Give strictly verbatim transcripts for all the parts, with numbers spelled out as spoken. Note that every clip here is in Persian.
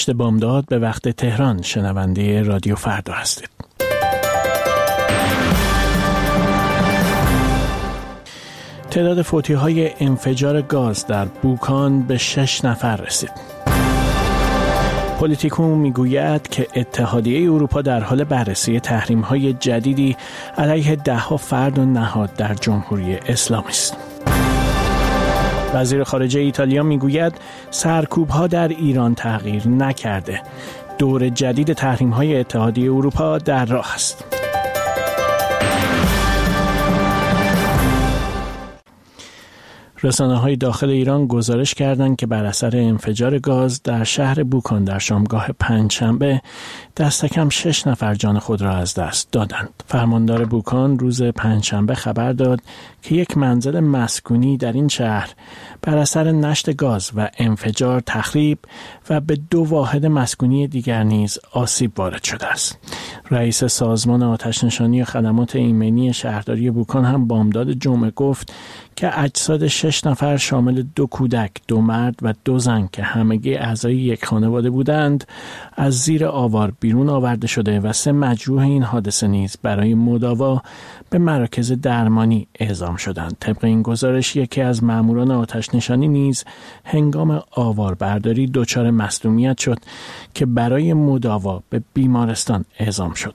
بامداد به وقت تهران شنونده رادیو فردا هستید. تعداد فوتی‌های انفجار گاز در بوکان به شش نفر رسید. پلیتیکو میگوید که اتحادیه اروپا در حال بررسی تحریم‌های جدیدی علیه ده‌ها فرد و نهاد در جمهوری اسلامی است. وزیر خارجه ایتالیا میگوید سرکوب‌ها در ایران تغییر نکرده. دور جدید تحریم‌های اتحادیه اروپا در راه است. رسانه‌های داخل ایران گزارش کردند که بر اثر انفجار گاز در شهر بوکان در شامگاه پنجشنبه دست کم شش نفر جان خود را از دست دادند. فرماندار بوکان روز پنجشنبه خبر داد که یک منزل مسکونی در این شهر بر اثر نشت گاز و انفجار تخریب و به دو واحد مسکونی دیگر نیز آسیب وارد شده است. رئیس سازمان آتش‌نشانی و خدمات ایمنی شهرداری بوکان هم بامداد جمعه گفت که اجساد شش نفر شامل دو کودک، دو مرد و دو زن که همگی اعضای یک خانواده بودند از زیر آوار بیرون آورده شده و سه مجروح این حادثه نیز برای مداوا به مراکز درمانی اعزام شدند. طبق این گزارش یکی از ماموران آتش‌نشانی نیز هنگام آواربرداری دچار مصدومیت شد که برای مداوا به بیمارستان اعزام شد.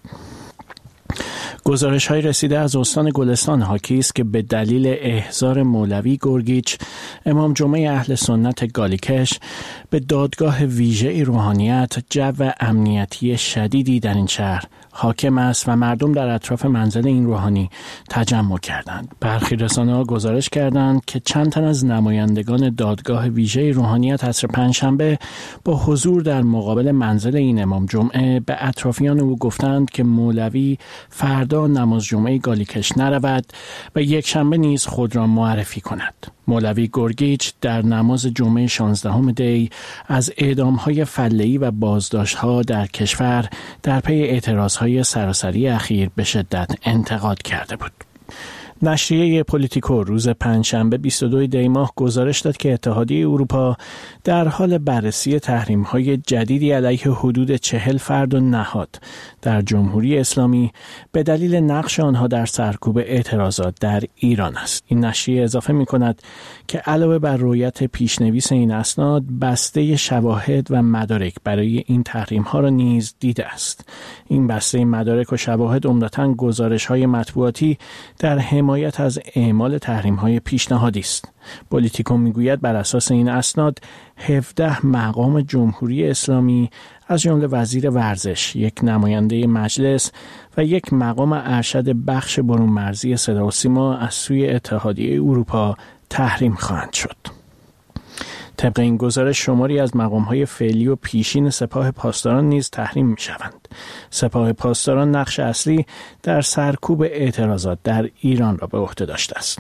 گزارش‌های رسیده از استان گلستان حاکی است که به دلیل احضار مولوی گرگیچ امام جمعه اهل سنت گالیکش به دادگاه ویژه روحانیت جو امنیتی شدیدی در این شهر حاکم است و مردم در اطراف منزل این روحانی تجمع کردند. برخی رسانه‌ها گزارش کردند که چند تن از نمایندگان دادگاه ویژه روحانیت عصر پنجشنبه با حضور در مقابل منزل این امام جمعه به اطرافیان او گفتند که مولوی فردا نماز جمعه گالیکش نرود و یک شنبه نیز خود را معرفی کند. مولوی گرگیچ در نماز جمعه شانزدهم دی از اعدام‌های فله‌ای و بازداشت‌ها در کشور در پی اعتراض‌های سراسری اخیر به شدت انتقاد کرده بود. نشریه پلیتیکو روز پنجشنبه بیست و دوم دی ماه گزارش داد که اتحادیه اروپا در حال بررسی تحریم‌های جدیدی علیه حدود چهل فرد و نهاد در جمهوری اسلامی به دلیل نقش آنها در سرکوب اعتراضات در ایران است. این نشریه اضافه می‌کند که علاوه بر رویت پیشنویس این اسناد، بسته شواهد و مدارک برای این تحریم‌ها را نیز دیده است. این بسته مدارک و شواهد عمدتاً گزارش‌های مطبوعاتی در حمایت از اعمال تحریم‌های پیشنهادی است. پلیتیکو میگوید بر اساس این اسناد هفده مقام جمهوری اسلامی از جمله وزیر ورزش، یک نماینده مجلس و یک مقام ارشد بخش برون مرزی صدا و سیما از سوی اتحادیه اروپا تحریم خواهند شد. طبق این گزارش شماری از مقام‌های فعلی و پیشین سپاه پاسداران نیز تحریم می‌شوند. سپاه پاسداران نقش اصلی در سرکوب اعتراضات در ایران را به عهده داشته است.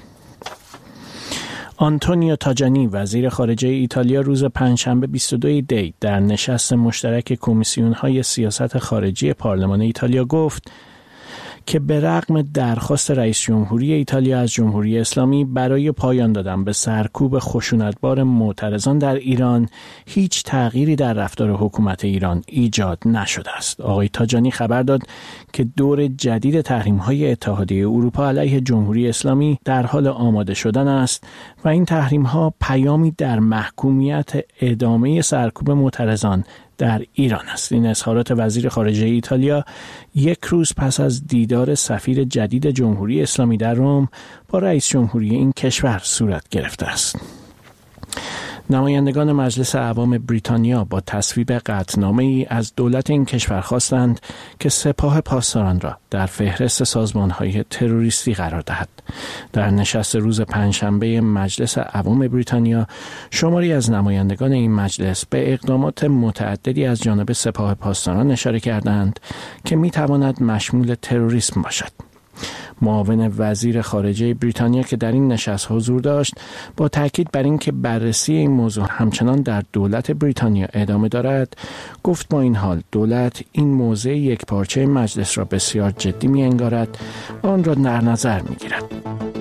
آنتونیو تاجانی وزیر خارجه ایتالیا روز پنجشنبه بیست و دوم دی در نشست مشترک کمیسیون‌های سیاست خارجی پارلمان ایتالیا گفت که به رغم درخواست رئیس جمهوری ایتالیا از جمهوری اسلامی برای پایان دادن به سرکوب خشونتبار معترضان در ایران، هیچ تغییری در رفتار حکومت ایران ایجاد نشده است. آقای تاجانی خبر داد که دور جدید تحریم‌های اتحادیه اروپا علیه جمهوری اسلامی در حال آماده شدن است و این تحریم‌ها پیامی در محکومیت ادامه سرکوب معترضان در ایران است. این اظهارات وزیر خارجه ایتالیا یک روز پس از دیدار سفیر جدید جمهوری اسلامی در روم با رئیس جمهوری این کشور صورت گرفته است. نمایندگان مجلس اعوام بریتانیا با تصویب قطعنامه‌ای از دولت این کشور خواستند که سپاه پاسداران را در فهرست سازمان‌های تروریستی قرار دهد. در نشست روز پنجشنبه مجلس اعوام بریتانیا، شماری از نمایندگان این مجلس به اقدامات متعددی از جانب سپاه پاسداران اشاره کردند که می‌تواند مشمول تروریسم باشد. معاون وزیر خارجه بریتانیا که در این نشست حضور داشت، با تاکید بر این که بررسی این موضوع همچنان در دولت بریتانیا ادامه دارد، گفت با این حال دولت این موضع یک پارچه مجلس را بسیار جدی می انگارد و آن را در نظر می گیرد.